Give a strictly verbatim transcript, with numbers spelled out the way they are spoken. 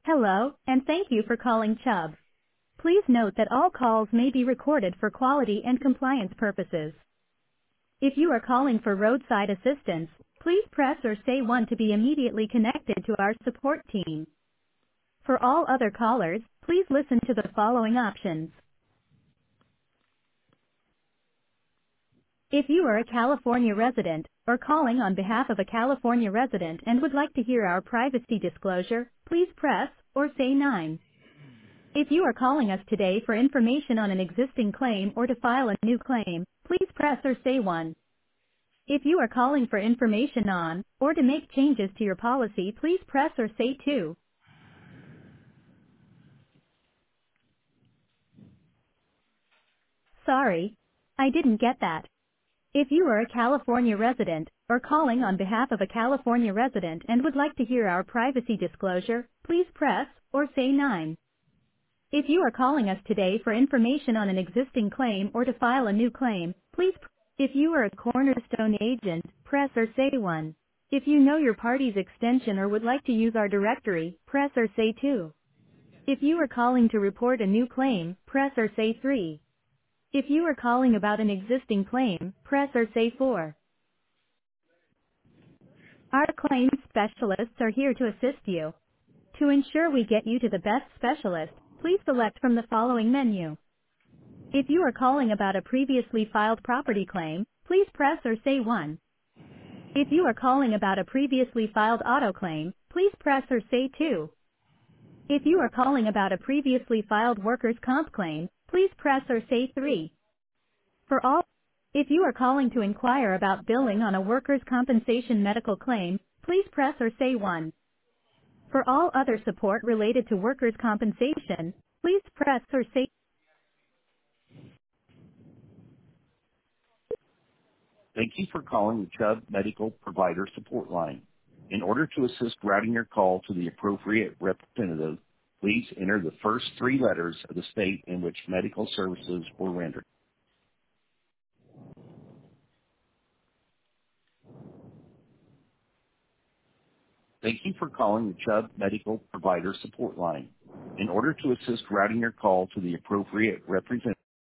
Hello, and thank you for calling Chubb. Please note that all calls may be recorded for quality and compliance purposes. If you are calling for roadside assistance, please press or say one to be immediately connected to our support team. For all other callers, please listen to the following options. If you are a California resident or calling on behalf of a California resident and would like to hear our privacy disclosure, please press or say nine. If you are calling us today for information on an existing claim or to file a new claim, please press or say one. If you are calling for information on or to make changes to your policy, please press or say two. Sorry, I didn't get that. If you are a California resident or calling on behalf of a California resident and would like to hear our privacy disclosure, please press or say nine. If you are calling us today for information on an existing claim or to file a new claim, please pr- if you are a Cornerstone agent, press or say one. If you know your party's extension or would like to use our directory, press or say two. If you are calling to report a new claim, press or say three. If you are calling about an existing claim, press or say four. Our claims specialists are here to assist you. To ensure we get you to the best specialist, please select from the following menu. If you are calling about a previously filed property claim, please press or say one. If you are calling about a previously filed auto claim, please press or say two. If you are calling about a previously filed workers' comp claim, please press or say three. For all, if you are calling to inquire about billing on a workers' compensation medical claim, please press or say one. For all other support related to workers' compensation, please press or say. Thank you for calling the Chubb Medical Provider Support Line. In order to assist routing your call to the appropriate representative, please enter the first three letters of the state in which medical services were rendered. Thank you for calling the Chubb Medical Provider Support Line. In order to assist routing your call to the appropriate representative,